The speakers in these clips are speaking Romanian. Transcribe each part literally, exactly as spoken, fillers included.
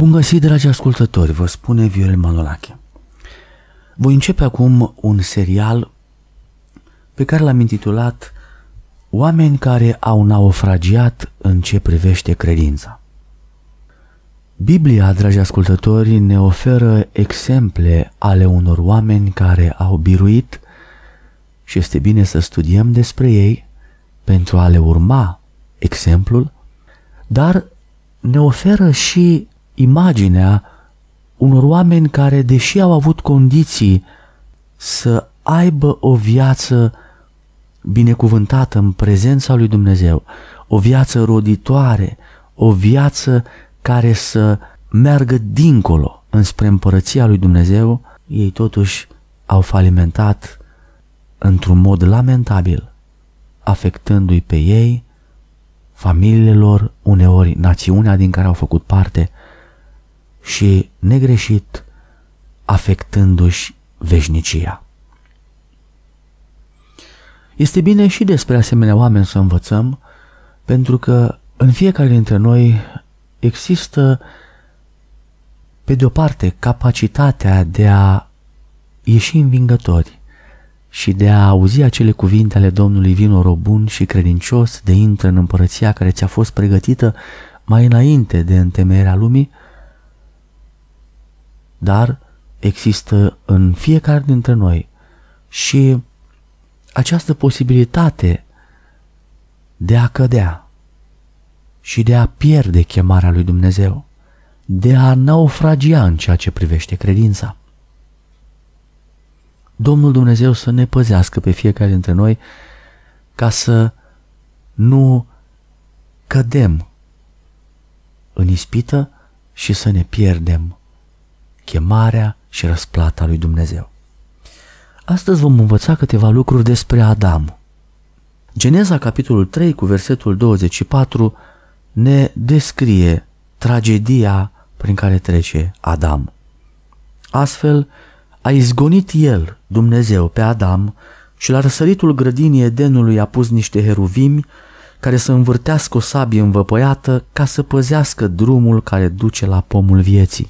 Bun găsit, dragi ascultători, vă spune Viorel Manolache. Voi începe acum un serial pe care l-am intitulat Oameni care au naufragiat în ce privește credința. Biblia, dragi ascultători, ne oferă exemple ale unor oameni care au biruit și este bine să studiem despre ei pentru a le urma exemplul, dar ne oferă și imaginea unor oameni care, deși au avut condiții să aibă o viață binecuvântată în prezența lui Dumnezeu, o viață roditoare, o viață care să meargă dincolo înspre împărăția lui Dumnezeu, ei totuși au falimentat într-un mod lamentabil, afectându-i pe ei, familiile lor, uneori națiunea din care au făcut parte și, negreșit, afectându-și veșnicia. Este bine și despre asemenea oameni să învățăm, pentru că în fiecare dintre noi există, pe de o parte, capacitatea de a ieși învingători și de a auzi acele cuvinte ale Domnului: vino rob bun și credincios, de intră în împărăția care ți-a fost pregătită mai înainte de întemeierea lumii, dar există în fiecare dintre noi și această posibilitate de a cădea și de a pierde chemarea lui Dumnezeu, de a naufragia în ceea ce privește credința. Domnul Dumnezeu să ne păzească pe fiecare dintre noi ca să nu cădem în ispită și să ne pierdem chemarea și răsplata lui Dumnezeu. Astăzi vom învăța câteva lucruri despre Adam. Geneza, capitolul trei, cu versetul douăzeci și patru, ne descrie tragedia prin care trece Adam. Astfel, a izgonit el, Dumnezeu, pe Adam și la răsăritul grădinii Edenului a pus niște heruvimi care să învârtească o sabie învăpăiată ca să păzească drumul care duce la pomul vieții.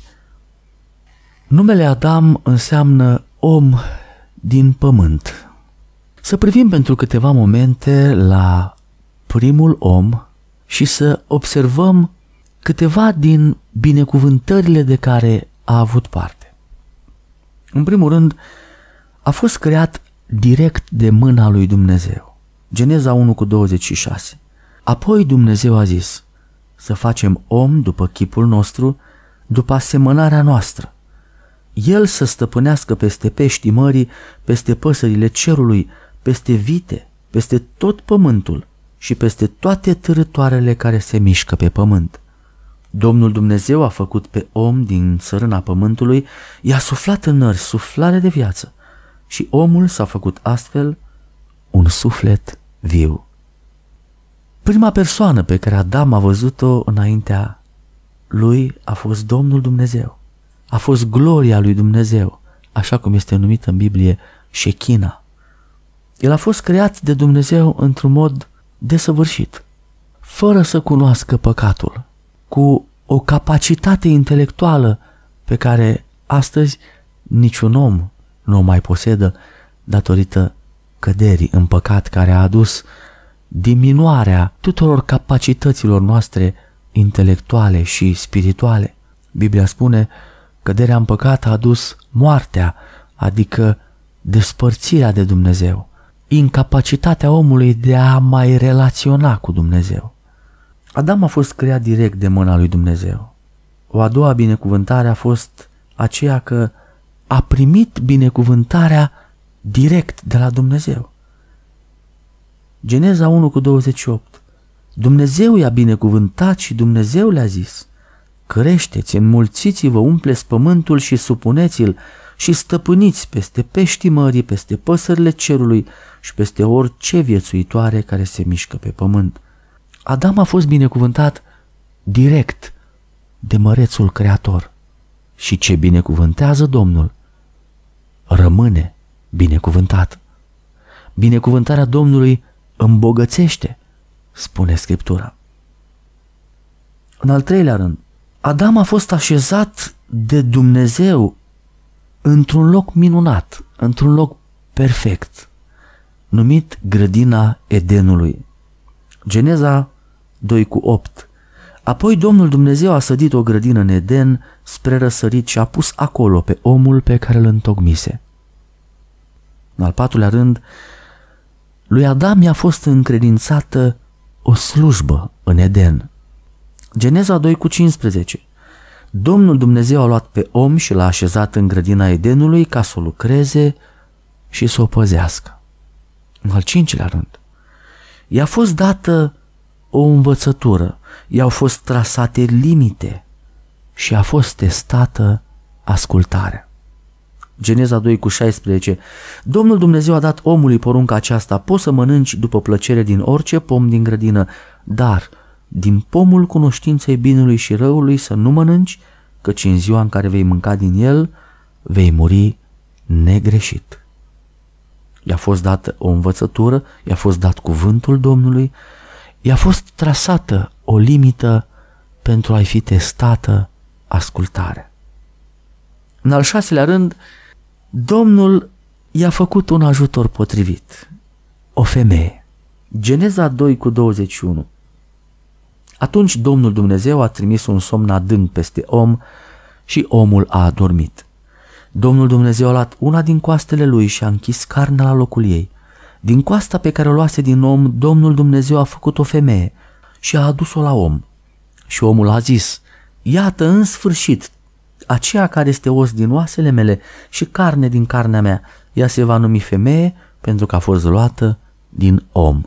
Numele Adam înseamnă om din pământ. Să privim pentru câteva momente la primul om și să observăm câteva din binecuvântările de care a avut parte. În primul rând, a fost creat direct de mâna lui Dumnezeu. Geneza unu cu douăzeci și șase. Apoi Dumnezeu a zis: să facem om după chipul nostru, după asemănarea noastră. El să stăpânească peste peștii mării, peste păsările cerului, peste vite, peste tot pământul și peste toate târătoarele care se mișcă pe pământ. Domnul Dumnezeu a făcut pe om din țărâna pământului, i-a suflat în nări suflare de viață și omul s-a făcut astfel un suflet viu. Prima persoană pe care Adam a văzut-o înaintea lui a fost Domnul Dumnezeu. A fost gloria lui Dumnezeu, așa cum este numită în Biblie Shechina. El a fost creat de Dumnezeu într-un mod desăvârșit, fără să cunoască păcatul, cu o capacitate intelectuală pe care astăzi niciun om nu o mai posedă datorită căderii în păcat care a adus diminuarea tuturor capacităților noastre intelectuale și spirituale. Biblia spune: căderea în păcat a adus moartea, adică despărțirea de Dumnezeu, incapacitatea omului de a mai relaționa cu Dumnezeu. Adam a fost creat direct de mâna lui Dumnezeu. O a doua binecuvântare a fost aceea că a primit binecuvântarea direct de la Dumnezeu. Geneza unu cu douăzeci și opt. Dumnezeu i-a binecuvântat și Dumnezeu le-a zis: creșteți, înmulțiți-vă, umpleți pământul și supuneți-l și stăpâniți peste peștii mării, peste păsările cerului și peste orice viețuitoare care se mișcă pe pământ. Adam a fost binecuvântat direct de mărețul Creator și ce binecuvântează Domnul rămâne binecuvântat. Binecuvântarea Domnului îmbogățește, spune Scriptura. În al treilea rând, Adam a fost așezat de Dumnezeu într-un loc minunat, într-un loc perfect, numit grădina Edenului. Geneza doi cu opt. Apoi Domnul Dumnezeu a sădit o grădină în Eden spre răsărit și a pus acolo pe omul pe care îl întocmise. În al patrulea rând, lui Adam i-a fost încredințată o slujbă în Eden. Geneza doi cu cincisprezece. Domnul Dumnezeu a luat pe om și l-a așezat în grădina Edenului ca să o lucreze și să o păzească. În al cincilea rând, i-a fost dată o învățătură, i-au fost trasate limite și a fost testată ascultarea. Geneza doi cu șaisprezece. Domnul Dumnezeu a dat omului porunca aceasta: poți să mănânci după plăcere din orice pom din grădină, dar din pomul cunoștinței binelui și răului să nu mănânci, căci în ziua în care vei mânca din el, vei muri negreșit. I-a fost dată o învățătură, i-a fost dat cuvântul Domnului, i-a fost trasată o limită pentru a-i fi testată ascultarea. În al șaselea rând, Domnul i-a făcut un ajutor potrivit, o femeie. Geneza doi cu douăzeci și unu. Atunci Domnul Dumnezeu a trimis un somn adânc peste om și omul a adormit. Domnul Dumnezeu a luat una din coastele lui și a închis carnea la locul ei. Din coasta pe care o luase din om, Domnul Dumnezeu a făcut o femeie și a adus-o la om. Și omul a zis: iată, în sfârșit, aceea care este os din oasele mele și carne din carnea mea, ea se va numi femeie pentru că a fost luată din om.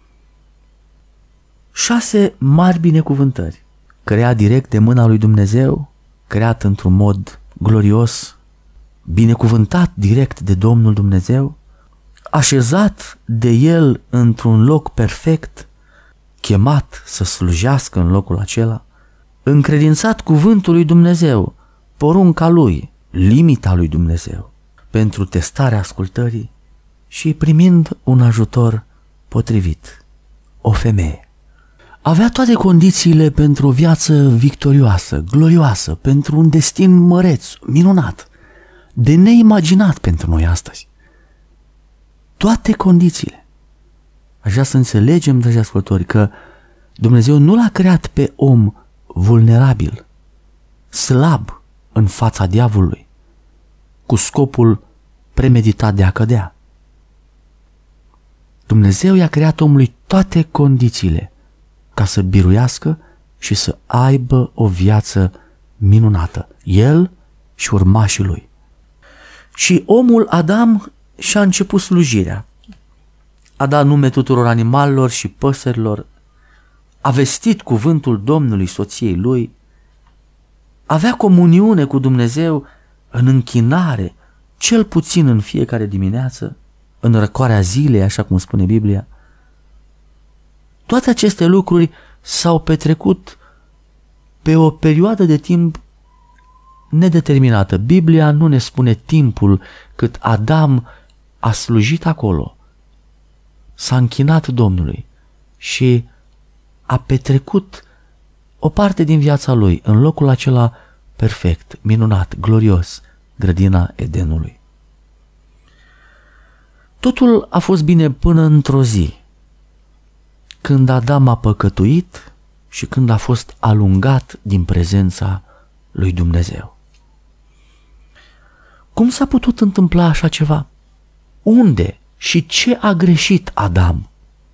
Șase mari binecuvântări, creat direct de mâna lui Dumnezeu, creat într-un mod glorios, binecuvântat direct de Domnul Dumnezeu, așezat de El într-un loc perfect, chemat să slujească în locul acela, încredințat cuvântul lui Dumnezeu, porunca lui, limita lui Dumnezeu, pentru testarea ascultării și primind un ajutor potrivit, o femeie. Avea toate condițiile pentru o viață victorioasă, glorioasă, pentru un destin măreț, minunat, de neimaginat pentru noi astăzi. Toate condițiile. Aș vrea să înțelegem, dragi ascultori, că Dumnezeu nu l-a creat pe om vulnerabil, slab în fața diavolului, cu scopul premeditat de a cădea. Dumnezeu i-a creat omului toate condițiile ca să biruiască și să aibă o viață minunată, el și urmașii lui. Și omul Adam și-a început slujirea. A dat nume tuturor animalelor și păsărilor, a vestit cuvântul Domnului soției lui, avea comuniune cu Dumnezeu în închinare, cel puțin în fiecare dimineață, în răcoarea zilei, așa cum spune Biblia. Toate aceste lucruri s-au petrecut pe o perioadă de timp nedeterminată. Biblia nu ne spune timpul cât Adam a slujit acolo, s-a închinat Domnului și a petrecut o parte din viața lui în locul acela perfect, minunat, glorios, grădina Edenului. Totul a fost bine până într-o zi, când Adam a păcătuit și când a fost alungat din prezența lui Dumnezeu. Cum s-a putut întâmpla așa ceva? Unde și ce a greșit Adam?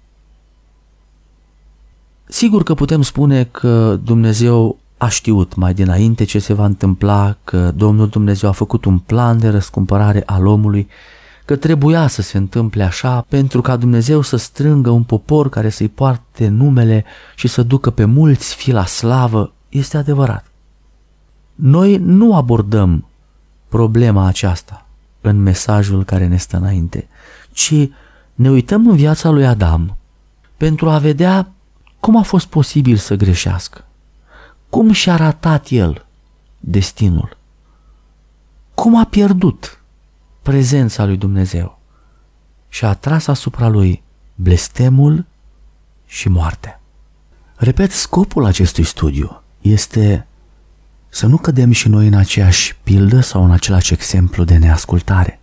Sigur că putem spune că Dumnezeu a știut mai dinainte ce se va întâmpla, că Domnul Dumnezeu a făcut un plan de răscumpărare al omului, că trebuia să se întâmple așa pentru ca Dumnezeu să strângă un popor care să-i poarte numele și să ducă pe mulți fii la slavă. Este adevărat. Noi nu abordăm problema aceasta în mesajul care ne stă înainte, ci ne uităm în viața lui Adam pentru a vedea cum a fost posibil să greșească, cum și-a ratat el destinul, cum a pierdut prezența lui Dumnezeu și a tras asupra lui blestemul și moartea. Repet, scopul acestui studiu este să nu cădem și noi în aceeași pildă sau în același exemplu de neascultare.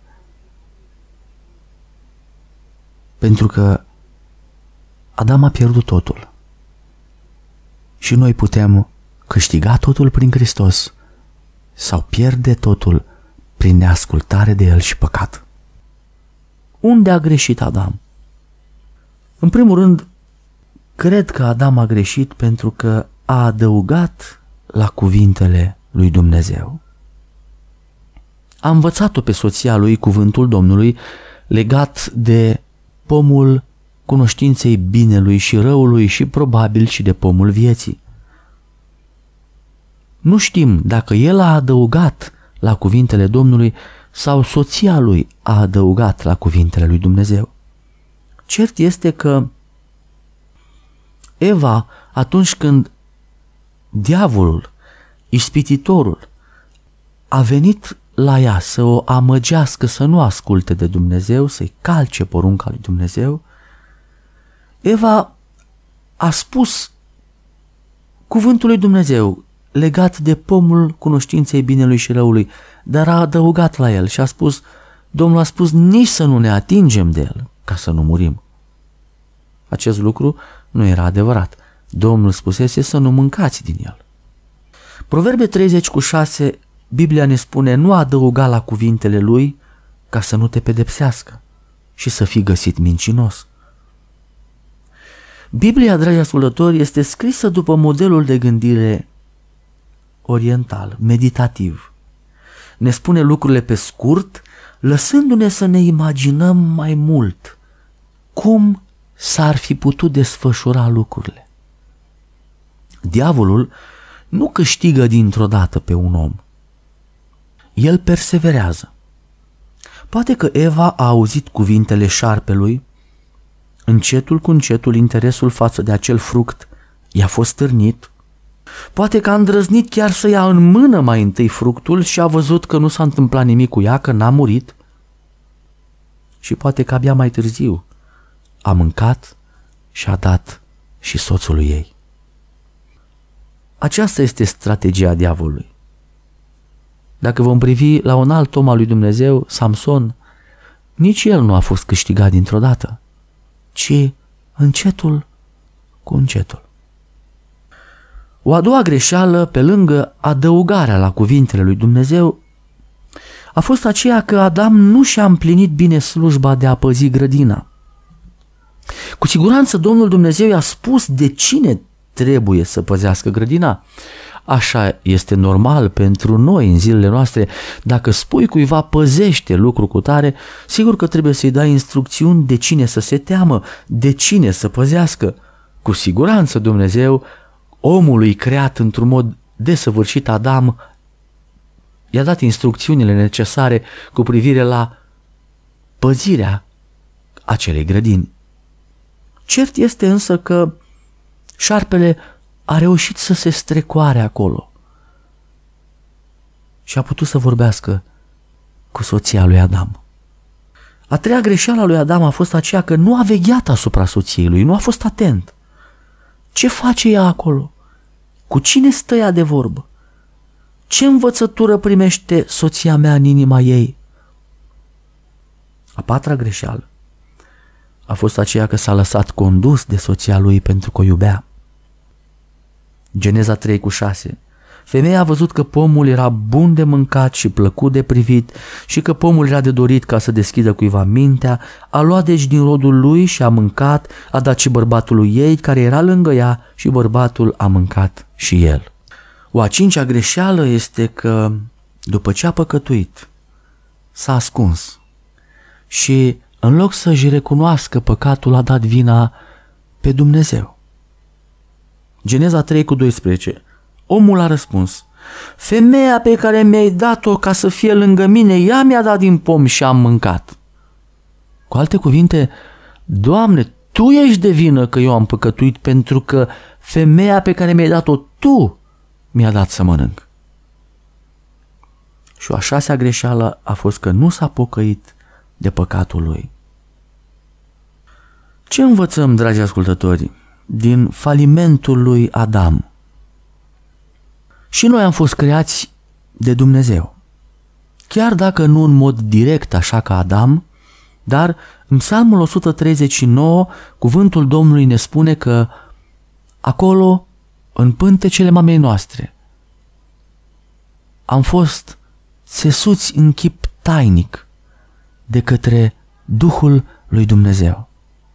Pentru că Adam a pierdut totul și noi putem câștiga totul prin Hristos sau pierde totul prin neascultare de El și păcat. Unde a greșit Adam? În primul rând, cred că Adam a greșit pentru că a adăugat la cuvintele lui Dumnezeu. A învățat-o pe soția lui cuvântul Domnului legat de pomul cunoștinței binelui și răului și probabil și de pomul vieții. Nu știm dacă el a adăugat la cuvintele Domnului sau soția lui a adăugat la cuvintele lui Dumnezeu. Cert este că Eva, atunci când diavolul, ispititorul, a venit la ea să o amăgească să nu asculte de Dumnezeu, să-i calce porunca lui Dumnezeu, Eva a spus cuvântul lui Dumnezeu legat de pomul cunoștinței binelui și răului, dar a adăugat la el și a spus, Domnul a spus nici să nu ne atingem de el, ca să nu murim. Acest lucru nu era adevărat. Domnul spusese să nu mâncați din el. Proverbe treizeci cu șase, Biblia ne spune, nu adăuga la cuvintele lui ca să nu te pedepsească și să fii găsit mincinos. Biblia, dragi ascultători, este scrisă după modelul de gândire oriental, meditativ. Ne spune lucrurile pe scurt, lăsându-ne să ne imaginăm mai mult cum s-ar fi putut desfășura lucrurile. Diavolul nu câștigă dintr-o dată pe un om. El perseverează. Poate că Eva a auzit cuvintele șarpelui, încetul cu încetul interesul față de acel fruct i-a fost stârnit. Poate că a îndrăznit chiar să ia în mână mai întâi fructul și a văzut că nu s-a întâmplat nimic cu ea, că n-a murit. Și poate că abia mai târziu a mâncat și a dat și soțului ei. Aceasta este strategia diavolului. Dacă vom privi la un alt om al lui Dumnezeu, Samson, nici el nu a fost câștigat dintr-o dată, ci încetul cu încetul. O a doua greșeală, pe lângă adăugarea la cuvintele lui Dumnezeu, a fost aceea că Adam nu și-a împlinit bine slujba de a păzi grădina. Cu siguranță Domnul Dumnezeu i-a spus de cine trebuie să păzească grădina. Așa este normal pentru noi în zilele noastre. Dacă spui cuiva păzește lucru cu tare, sigur că trebuie să-i dai instrucțiuni de cine să se teamă, de cine să păzească. Cu siguranță Dumnezeu, omului creat într-un mod desăvârșit, Adam, i-a dat instrucțiunile necesare cu privire la păzirea acelei grădini. Cert este însă că șarpele a reușit să se strecoare acolo și a putut să vorbească cu soția lui Adam. A treia greșeală a lui Adam a fost aceea că nu a vegheat asupra soției lui, nu a fost atent. Ce face ea acolo? Cu cine stă ea de vorbă? Ce învățătură primește soția mea în inima ei? A patra greșeală a fost aceea că s-a lăsat condus de soția lui pentru că o iubea. Geneza trei cu șase. Femeia a văzut că pomul era bun de mâncat și plăcut de privit și că pomul era de dorit ca să deschidă cuiva mintea, a luat deci din rodul lui și a mâncat, a dat și bărbatului ei care era lângă ea și bărbatul a mâncat și el. O a cincea greșeală este că după ce a păcătuit, s-a ascuns și în loc să-și recunoască păcatul, a dat vina pe Dumnezeu. Geneza trei cu doisprezece. Omul a răspuns, femeia pe care mi-ai dat-o ca să fie lângă mine, ea mi-a dat din pom și am mâncat. Cu alte cuvinte, Doamne, Tu ești de vină că eu am păcătuit pentru că femeia pe care mi-ai dat-o Tu mi-a dat să mănânc. Și o a șasea greșeală a fost că nu s-a pocăit de păcatul lui. Ce învățăm, dragi ascultători, din falimentul lui Adam? Și noi am fost creați de Dumnezeu. Chiar dacă nu în mod direct așa ca Adam, dar în Psalmul o sută treizeci și nouă, cuvântul Domnului ne spune că acolo, în pântecele mamei noastre, am fost țesuți în chip tainic de către Duhul lui Dumnezeu.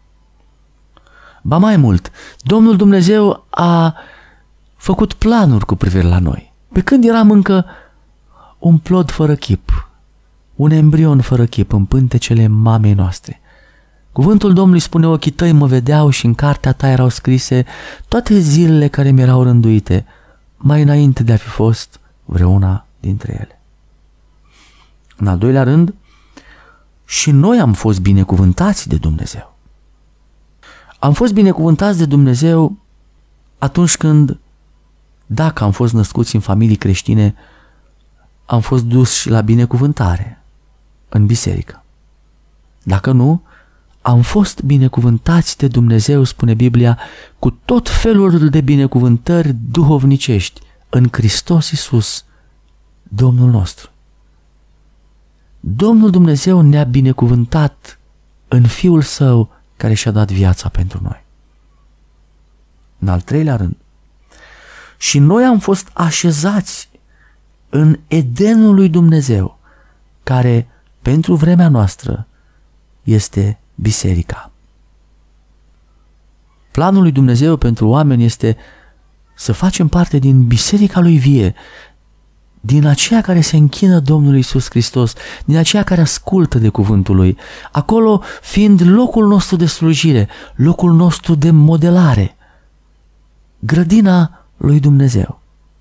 Ba mai mult, Domnul Dumnezeu a făcut planuri cu privire la noi. Pe când eram încă un plod fără chip, un embrion fără chip în pântecele mamei noastre, cuvântul Domnului spune: ochii tăi mă vedeau și în cartea ta erau scrise toate zilele care mi erau rânduite, mai înainte de a fi fost vreuna dintre ele. În al doilea rând, și noi am fost binecuvântați de Dumnezeu. Am fost binecuvântați de Dumnezeu atunci când, dacă am fost născuți în familii creștine, am fost duși la binecuvântare în biserică. Dacă nu, am fost binecuvântați de Dumnezeu, spune Biblia, cu tot felul de binecuvântări duhovnicești în Hristos Iisus, Domnul nostru. Domnul Dumnezeu ne-a binecuvântat în Fiul Său care și-a dat viața pentru noi. În al treilea rând, și noi am fost așezați în Edenul lui Dumnezeu, care pentru vremea noastră este biserica. Planul lui Dumnezeu pentru oameni este să facem parte din biserica lui vie, din aceea care se închină Domnului Iisus Hristos, din aceea care ascultă de cuvântul Lui, acolo fiind locul nostru de slujire, locul nostru de modelare, grădina lui Dumnezeu.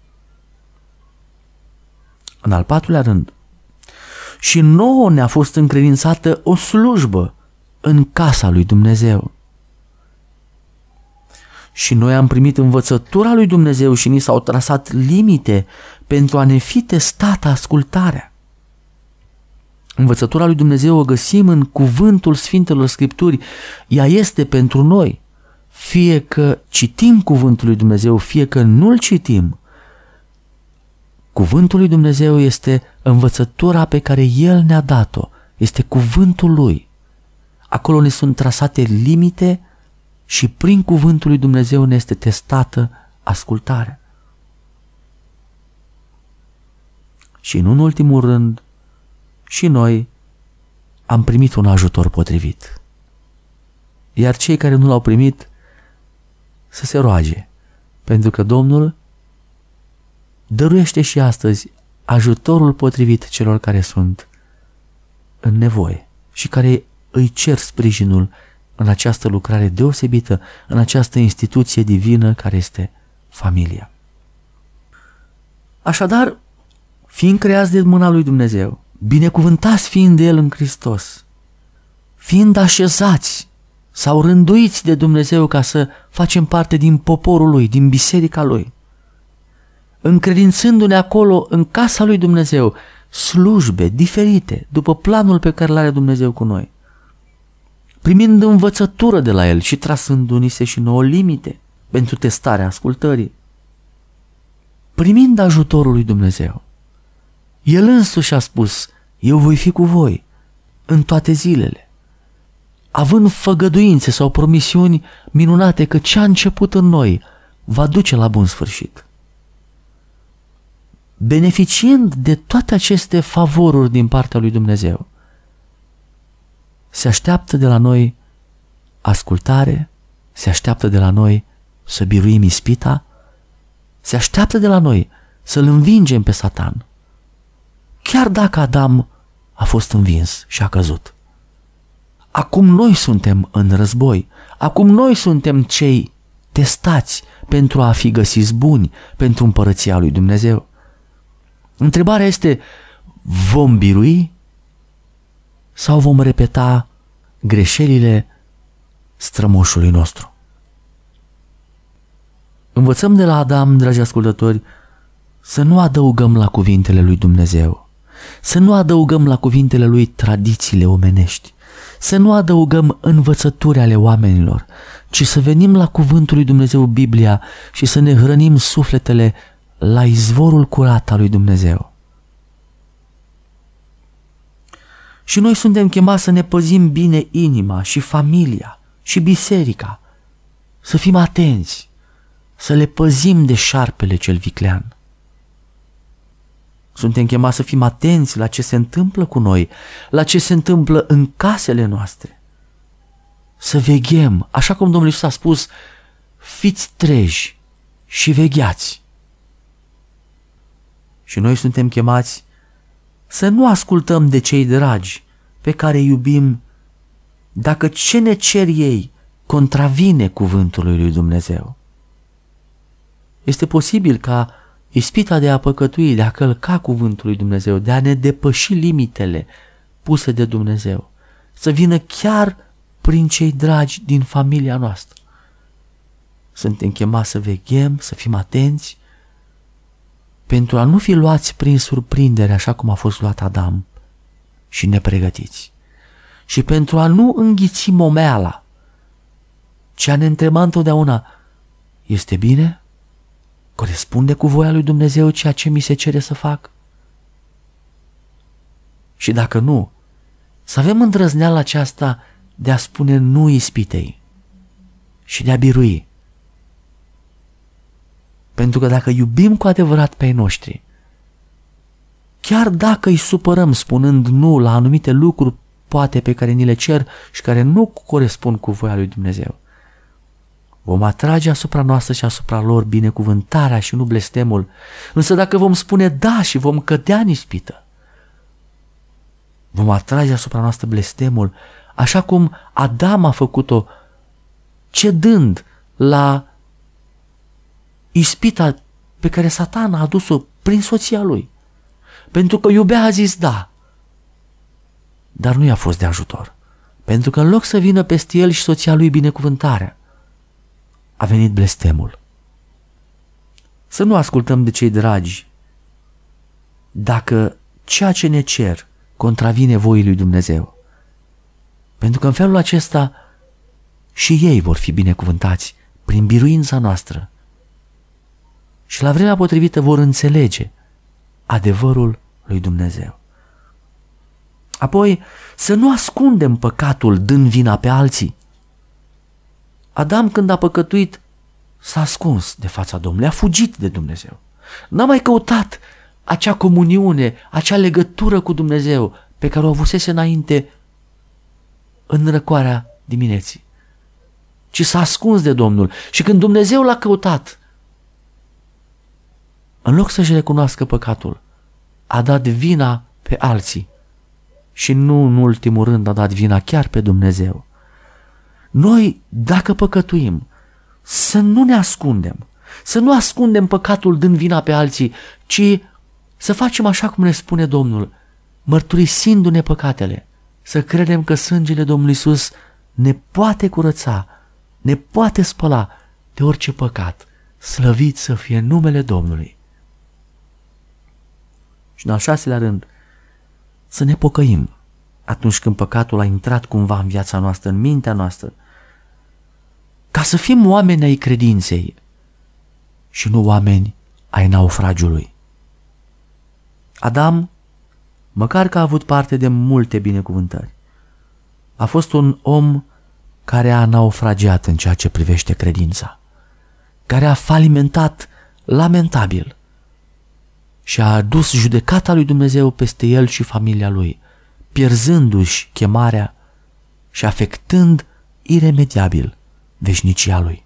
În al patrulea rând, și nouă ne-a fost încredințată o slujbă în casa lui Dumnezeu. Și noi am primit învățătura lui Dumnezeu și ni s-au trasat limite pentru a ne fi testată ascultarea. Învățătura lui Dumnezeu o găsim în cuvântul Sfintelor Scripturi. Ea este pentru noi. Fie că citim cuvântul lui Dumnezeu, fie că nu-l citim, cuvântul lui Dumnezeu este învățătura pe care El ne-a dat-o. Este cuvântul Lui. Acolo ne sunt trasate limite și prin cuvântul lui Dumnezeu ne este testată ascultarea. Și în ultimul rând, și noi am primit un ajutor potrivit. Iar cei care nu l-au primit să se roage, pentru că Domnul dăruiește și astăzi ajutorul potrivit celor care sunt în nevoie și care îi cer sprijinul în această lucrare deosebită, în această instituție divină care este familia. Așadar, fiind creați de mâna lui Dumnezeu, binecuvântați fiind de El în Hristos, fiind așezați sau rânduiți de Dumnezeu ca să facem parte din poporul Lui, din biserica Lui, încredințându-ne acolo în casa lui Dumnezeu slujbe diferite după planul pe care l-are Dumnezeu cu noi, primind învățătură de la El și trasându-ni se și nouă limite pentru testarea ascultării, primind ajutorul lui Dumnezeu. El însuși a spus: eu voi fi cu voi în toate zilele, având făgăduințe sau promisiuni minunate că ce a început în noi va duce la bun sfârșit. Beneficiind de toate aceste favoruri din partea lui Dumnezeu, se așteaptă de la noi ascultare, se așteaptă de la noi să biruim ispita, se așteaptă de la noi să-l învingem pe Satan, chiar dacă Adam a fost învins și a căzut. Acum noi suntem în război, acum noi suntem cei testați pentru a fi găsiți buni pentru împărăția lui Dumnezeu. Întrebarea este: vom birui sau vom repeta greșelile strămoșului nostru? Învățăm de la Adam, dragi ascultători, să nu adăugăm la cuvintele lui Dumnezeu, să nu adăugăm la cuvintele lui tradițiile omenești, să nu adăugăm învățături ale oamenilor, ci să venim la cuvântul lui Dumnezeu, Biblia, și să ne hrănim sufletele la izvorul curat al lui Dumnezeu. Și noi suntem chemați să ne păzim bine inima și familia și biserica, să fim atenți, să le păzim de șarpele cel viclean. Suntem chemați să fim atenți la ce se întâmplă cu noi, la ce se întâmplă în casele noastre. Să veghem, așa cum Domnul Iisus a spus, fiți treji și vegheați. Și noi suntem chemați să nu ascultăm de cei dragi pe care îi iubim dacă ce ne cer ei contravine cuvântului lui Dumnezeu. Este posibil ca ispita de a păcătui, de a călca cuvântul lui Dumnezeu, de a ne depăși limitele puse de Dumnezeu, să vină chiar prin cei dragi din familia noastră. Suntem chemați să veghem, să fim atenți, pentru a nu fi luați prin surprindere așa cum a fost luat Adam și nepregătiți. Și pentru a nu înghiți momeala, ci a ne întreba întotdeauna, este bine? Corespunde cu voia lui Dumnezeu ceea ce mi se cere să fac? Și dacă nu, să avem îndrăzneala aceasta de a spune nu ispitei și de a birui. Pentru că dacă iubim cu adevărat pe ai noștri, chiar dacă îi supărăm spunând nu la anumite lucruri poate pe care ni le cer și care nu corespund cu voia lui Dumnezeu, vom atrage asupra noastră și asupra lor binecuvântarea și nu blestemul. Însă dacă vom spune da și vom cădea în ispită, vom atrage asupra noastră blestemul, așa cum Adam a făcut-o, cedând la ispita pe care Satan a adus-o prin soția lui. Pentru că iubea, a zis da, dar nu i-a fost de ajutor. Pentru că în loc să vină peste el și soția lui binecuvântarea, a venit blestemul. Să nu ascultăm de cei dragi dacă ceea ce ne cer contravine voii lui Dumnezeu. Pentru că în felul acesta și ei vor fi binecuvântați prin biruința noastră și la vremea potrivită vor înțelege adevărul lui Dumnezeu. Apoi, să nu ascundem păcatul dând vina pe alții. Adam, când a păcătuit, s-a ascuns de fața Domnului, a fugit de Dumnezeu. N-a mai căutat acea comuniune, acea legătură cu Dumnezeu pe care o avusese înainte în răcoarea dimineții, ci s-a ascuns de Domnul. Și când Dumnezeu l-a căutat, în loc să-și recunoască păcatul, a dat vina pe alții și nu în ultimul rând a dat vina chiar pe Dumnezeu. Noi, dacă păcătuim, să nu ne ascundem, să nu ascundem păcatul dând vina pe alții, ci să facem așa cum ne spune Domnul, mărturisindu-ne păcatele, să credem că sângele Domnului Iisus ne poate curăța, ne poate spăla de orice păcat, slăvit să fie numele Domnului. Și în al șaselea rând, să ne pocăim atunci când păcatul a intrat cumva în viața noastră, în mintea noastră, ca să fim oameni ai credinței și nu oameni ai naufragiului. Adam, măcar că a avut parte de multe binecuvântări, a fost un om care a naufragiat în ceea ce privește credința, care a falimentat lamentabil și a adus judecata lui Dumnezeu peste el și familia lui, pierzându-și chemarea și afectând iremediabil veșnicia lui.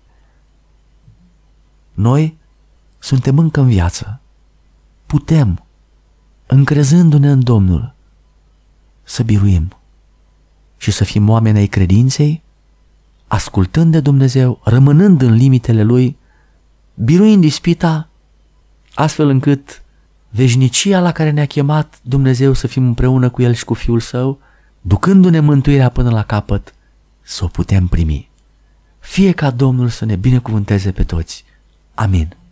Noi suntem încă în viață, putem, încrezându-ne în Domnul, să biruim și să fim oameni ai credinței, ascultând de Dumnezeu, rămânând în limitele Lui, biruind ispita, astfel încât veșnicia la care ne-a chemat Dumnezeu să fim împreună cu El și cu Fiul Său, ducându-ne mântuirea până la capăt, să o putem primi. Fie ca Domnul să ne binecuvânteze pe toți. Amin.